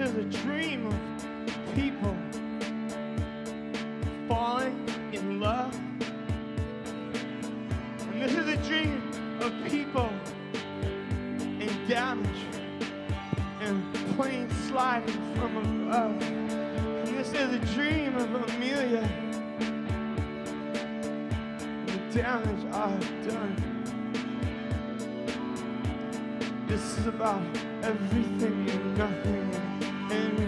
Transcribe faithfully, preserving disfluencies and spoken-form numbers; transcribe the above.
is a dream of people falling in love. And this is a dream of people in damage and plain sliding from above. And this is a dream of Amelia and the damage I've done. This is about everything and nothing. And